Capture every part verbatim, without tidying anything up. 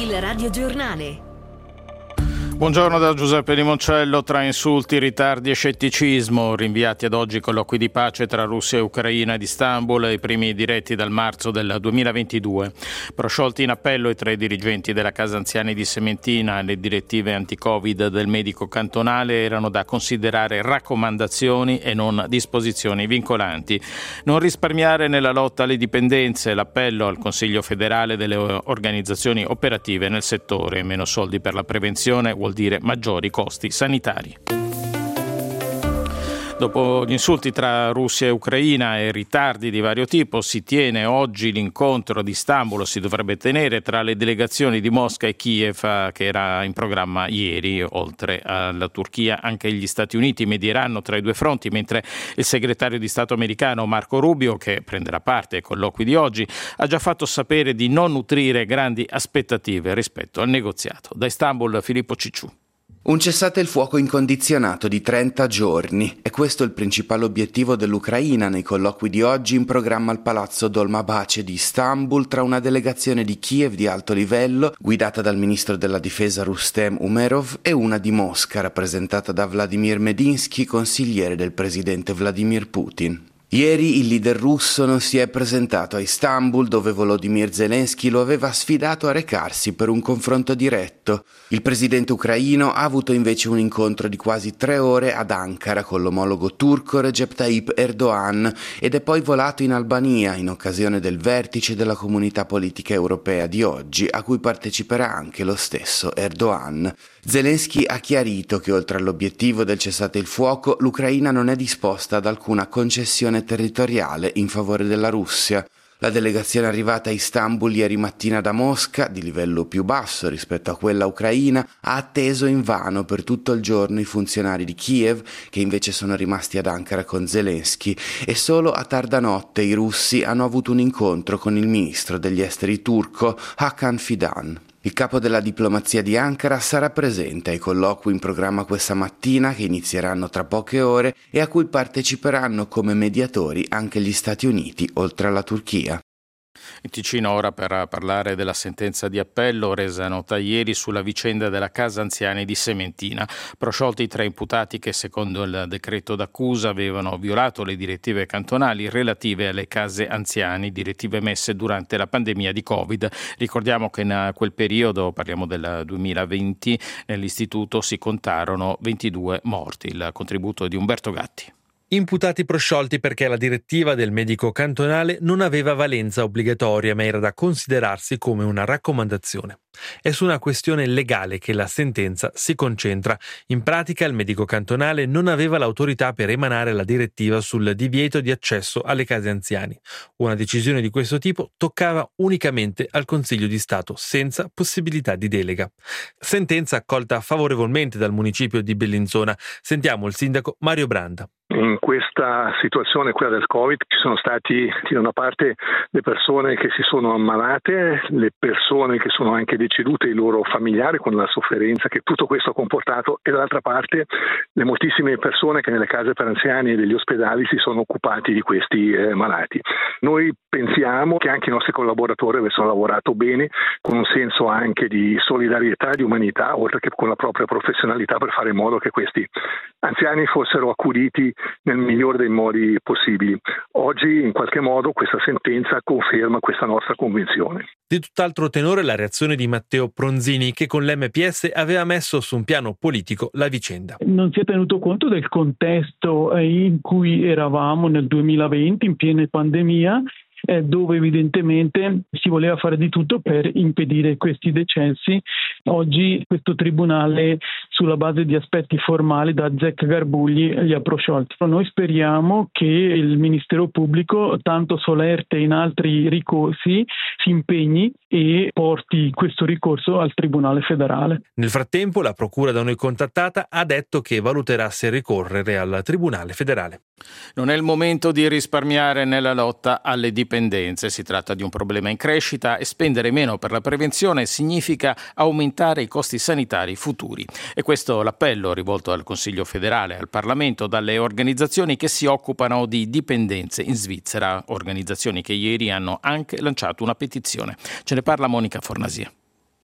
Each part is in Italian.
Il radiogiornale. Buongiorno da Giuseppe Limoncello. Tra insulti, ritardi e scetticismo, rinviati ad oggi colloqui di pace tra Russia e Ucraina ad Istanbul, i primi diretti dal marzo del duemilaventidue. Prosciolti in appello i tre dirigenti della Casa Anziani di Sementina. Le direttive anti-Covid del medico cantonale erano da considerare raccomandazioni e non disposizioni vincolanti. Non risparmiare nella lotta alle dipendenze, l'appello al Consiglio federale delle organizzazioni operative nel settore. Meno soldi per la prevenzione vuol dire maggiori costi sanitari. Dopo gli insulti tra Russia e Ucraina e ritardi di vario tipo, si tiene oggi l'incontro di Istanbul, si dovrebbe tenere tra le delegazioni di Mosca e Kiev, che era in programma ieri. Oltre alla Turchia, anche gli Stati Uniti medieranno tra i due fronti, mentre il segretario di Stato americano Marco Rubio, che prenderà parte ai colloqui di oggi, ha già fatto sapere di non nutrire grandi aspettative rispetto al negoziato. Da Istanbul, Filippo Cicciù. Un cessate il fuoco incondizionato di trenta giorni. È questo il principale obiettivo dell'Ucraina nei colloqui di oggi in programma al Palazzo Dolmabahce di Istanbul tra una delegazione di Kiev di alto livello guidata dal ministro della difesa Rustem Umerov e una di Mosca rappresentata da Vladimir Medinsky, consigliere del presidente Vladimir Putin. Ieri il leader russo non si è presentato a Istanbul, dove Volodymyr Zelensky lo aveva sfidato a recarsi per un confronto diretto. Il presidente ucraino ha avuto invece un incontro di quasi tre ore ad Ankara con l'omologo turco Recep Tayyip Erdogan ed è poi volato in Albania in occasione del vertice della Comunità Politica Europea di oggi, a cui parteciperà anche lo stesso Erdogan. Zelensky ha chiarito che oltre all'obiettivo del cessate il fuoco, l'Ucraina non è disposta ad alcuna concessione territoriale in favore della Russia. La delegazione arrivata a Istanbul ieri mattina da Mosca, di livello più basso rispetto a quella ucraina, ha atteso invano per tutto il giorno i funzionari di Kiev, che invece sono rimasti ad Ankara con Zelensky, e solo a tarda notte i russi hanno avuto un incontro con il ministro degli esteri turco Hakan Fidan. Il capo della diplomazia di Ankara sarà presente ai colloqui in programma questa mattina, che inizieranno tra poche ore e a cui parteciperanno come mediatori anche gli Stati Uniti, oltre alla Turchia. In Ticino ora per parlare della sentenza di appello resa nota ieri sulla vicenda della Casa Anziani di Sementina. Prosciolti i tre imputati che secondo il decreto d'accusa avevano violato le direttive cantonali relative alle case anziani, direttive emesse durante la pandemia di Covid. Ricordiamo che in quel periodo, parliamo del duemilaventi, nell'istituto si contarono ventidue morti. Il contributo di Umberto Gatti. Imputati prosciolti perché la direttiva del medico cantonale non aveva valenza obbligatoria, ma era da considerarsi come una raccomandazione. È su una questione legale che la sentenza si concentra. In pratica il medico cantonale non aveva l'autorità per emanare la direttiva sul divieto di accesso alle case anziani. Una decisione di questo tipo toccava unicamente al Consiglio di Stato, senza possibilità di delega. Sentenza accolta favorevolmente dal municipio di Bellinzona. Sentiamo il sindaco Mario Branda. In questa situazione, quella del Covid, ci sono stati da una parte le persone che si sono ammalate, le persone che sono anche decedute, i loro familiari con la sofferenza che tutto questo ha comportato, e dall'altra parte le moltissime persone che nelle case per anziani e degli ospedali si sono occupati di questi eh, malati. Noi pensiamo che anche i nostri collaboratori avessero lavorato bene, con un senso anche di solidarietà, di umanità, oltre che con la propria professionalità, per fare in modo che questi anziani fossero accuditi nel migliore dei modi possibili. Oggi in qualche modo questa sentenza conferma questa nostra convinzione. Di tutt'altro tenore la reazione di Matteo Pronzini, che con l'M P S aveva messo su un piano politico la vicenda. Non si è tenuto conto del contesto in cui eravamo nel duemilaventi, in piena pandemia, dove evidentemente si voleva fare di tutto per impedire questi decessi. Oggi questo tribunale, sulla base di aspetti formali, da Zec Garbugli li ha prosciolti. Noi speriamo che il Ministero Pubblico, tanto solerte in altri ricorsi, si impegni e porti questo ricorso al Tribunale federale. Nel frattempo la procura da noi contattata ha detto che valuterà se ricorrere al Tribunale federale. Non è il momento di risparmiare nella lotta alle dipendenze. Si tratta di un problema in crescita e spendere meno per la prevenzione significa aumentare i costi sanitari futuri. E questo l'appello rivolto al Consiglio federale e al Parlamento dalle organizzazioni che si occupano di dipendenze in Svizzera, organizzazioni che ieri hanno anche lanciato una petizione. Ce ne parla Monica Fornasia.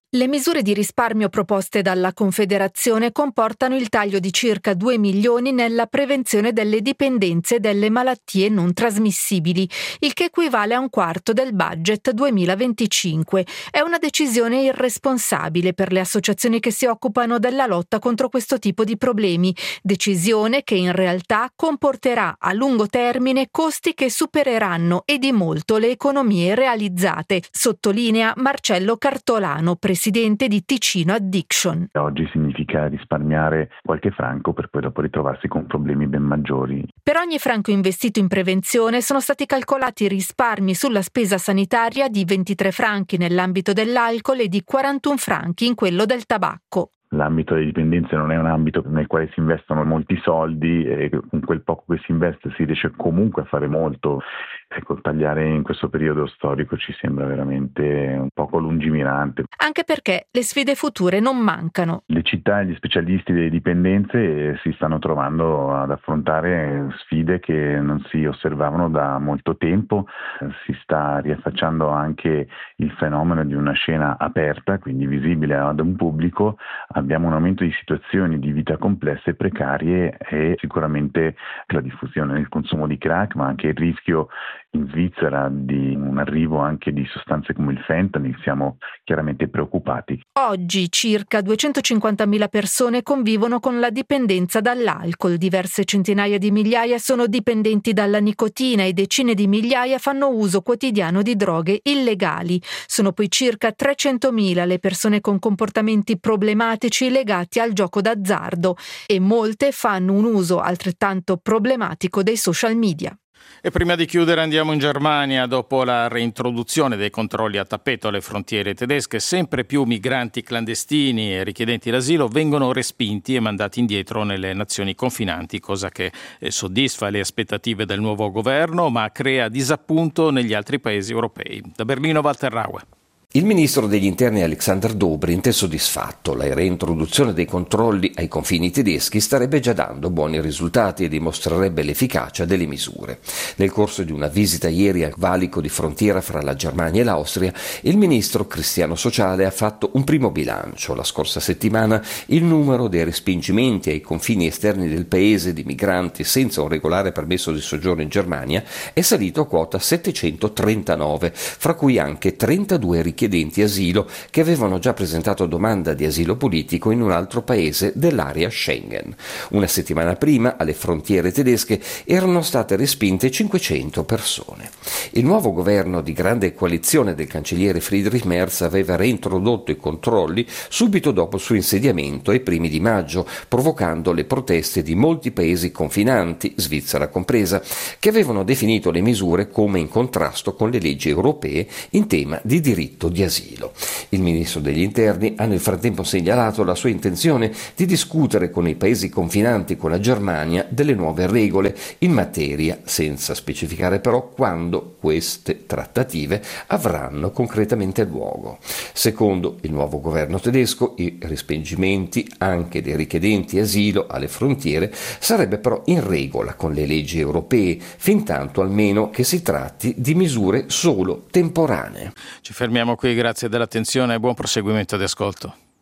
Le misure di risparmio proposte dalla Confederazione comportano il taglio di circa due milioni nella prevenzione delle dipendenze e delle malattie non trasmissibili, il che equivale a un quarto del budget duemilaventicinque. È una decisione irresponsabile per le associazioni che si occupano della lotta contro questo tipo di problemi, decisione che in realtà comporterà a lungo termine costi che supereranno e di molto le economie realizzate, sottolinea Marcello Cartolano, presidente presidente di Ticino Addiction. Oggi significa risparmiare qualche franco per poi dopo ritrovarsi con problemi ben maggiori. Per ogni franco investito in prevenzione sono stati calcolati risparmi sulla spesa sanitaria di ventitré franchi nell'ambito dell'alcol e di quarantuno franchi in quello del tabacco. L'ambito delle dipendenze non è un ambito nel quale si investono molti soldi e con quel poco che si investe si riesce comunque a fare molto. Ecco, tagliare in questo periodo storico ci sembra veramente un poco lungimirante. Anche perché le sfide future non mancano. Le città e gli specialisti delle dipendenze si stanno trovando ad affrontare sfide che non si osservavano da molto tempo. Si sta riaffacciando anche il fenomeno di una scena aperta, quindi visibile ad un pubblico. Abbiamo un aumento di situazioni di vita complesse e precarie e sicuramente la diffusione del consumo di crack, ma anche il rischio in Svizzera di un arrivo anche di sostanze come il fentanyl. Siamo chiaramente preoccupati. Oggi circa duecentocinquantamila persone convivono con la dipendenza dall'alcol, diverse centinaia di migliaia sono dipendenti dalla nicotina e decine di migliaia fanno uso quotidiano di droghe illegali. Sono poi circa trecentomila le persone con comportamenti problematici legati al gioco d'azzardo e molte fanno un uso altrettanto problematico dei social media. E prima di chiudere andiamo in Germania. Dopo la reintroduzione dei controlli a tappeto alle frontiere tedesche, sempre più migranti clandestini e richiedenti l'asilo vengono respinti e mandati indietro nelle nazioni confinanti, cosa che soddisfa le aspettative del nuovo governo ma crea disappunto negli altri paesi europei. Da Berlino Walter Raue. Il ministro degli interni Alexander Dobrindt è soddisfatto. La reintroduzione dei controlli ai confini tedeschi starebbe già dando buoni risultati e dimostrerebbe l'efficacia delle misure. Nel corso di una visita ieri al valico di frontiera fra la Germania e l'Austria, il ministro cristiano sociale ha fatto un primo bilancio. La scorsa settimana il numero dei respingimenti ai confini esterni del paese di migranti senza un regolare permesso di soggiorno in Germania è salito a quota settecentotrentanove, fra cui anche trentadue richiedenti richiedenti asilo che avevano già presentato domanda di asilo politico in un altro paese dell'area Schengen. Una settimana prima, alle frontiere tedesche, erano state respinte cinquecento persone. Il nuovo governo di grande coalizione del cancelliere Friedrich Merz aveva reintrodotto i controlli subito dopo il suo insediamento ai primi di maggio, provocando le proteste di molti paesi confinanti, Svizzera compresa, che avevano definito le misure come in contrasto con le leggi europee in tema di diritto di asilo. Il ministro degli interni ha nel frattempo segnalato la sua intenzione di discutere con i paesi confinanti con la Germania delle nuove regole in materia, senza specificare però quando queste trattative avranno concretamente luogo. Secondo il nuovo governo tedesco, i respingimenti anche dei richiedenti asilo alle frontiere sarebbe però in regola con le leggi europee, fintanto almeno che si tratti di misure solo temporanee. Ci fermiamo qui, grazie dell'attenzione e buon proseguimento di ascolto.